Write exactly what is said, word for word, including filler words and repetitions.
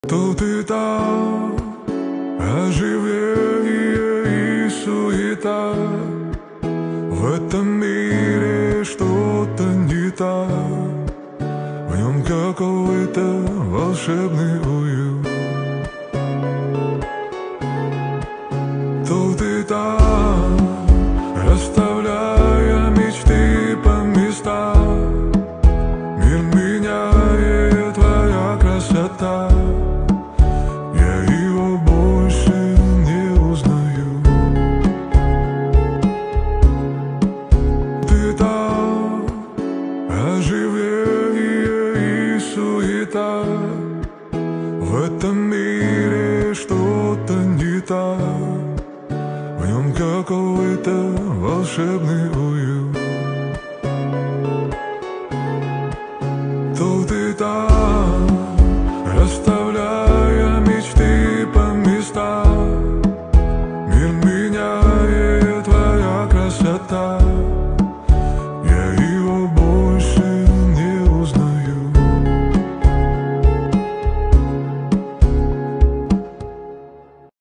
Тут и там оживление и суета. В этом мире что-то не так, в нем какой-то волшебный уют. Тут и там, расставляя мечты по местам, мир меняет твоя красота. Я его больше не узнаю. Ты там, оживление и суета. В этом мире что-то не так, в нем какой-то волшебный уют.